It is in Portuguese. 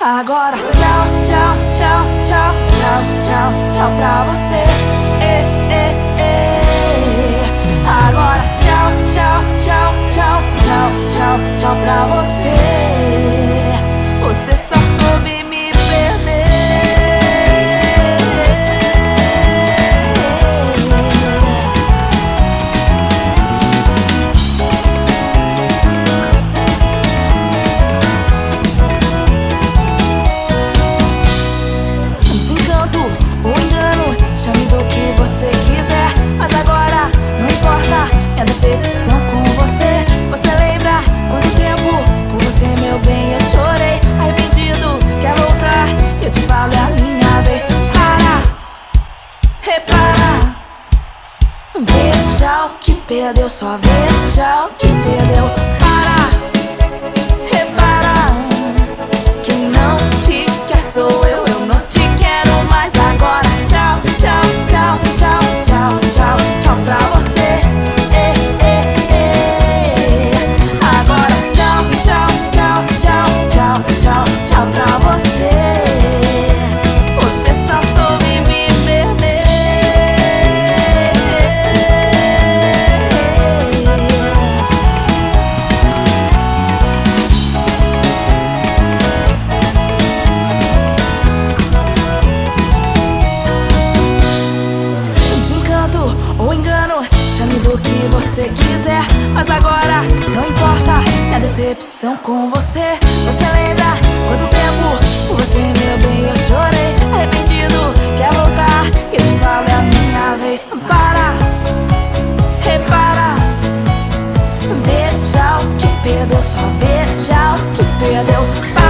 Agora tchau, tchau, tchau, tchau, tchau, tchau, tchau pra você. Agora tchau, tchau, tchau, tchau, tchau, tchau, tchau pra você. Você só soube me perder. Desencanto ou engano, chame do que você quiser, mas agora não importa minha decepção com você. Você lembra quanto tempo por você, meu bem, eu chorei arrependido, quer voltar? Eu te falo, é a minha vez. Para, repara, veja o que perdeu, só veja o que perdeu. Para, repara, quem não te quer sou eu não te quero mais. Agora tchau, tchau, tchau, tchau, tchau, tchau, tchau pra você. Agora tchau, tchau, tchau, tchau, tchau, tchau, tchau pra você. Você só soube me perder. Desencanto ou engano, chame do que você quiser, mas agora não importa minha decepção com você. Você lembra quanto tempo por você, meu bem, eu chorei arrependido, quer voltar? Eu te falo, é a minha vez. Para, repara, veja o que perdeu, só veja o que perdeu.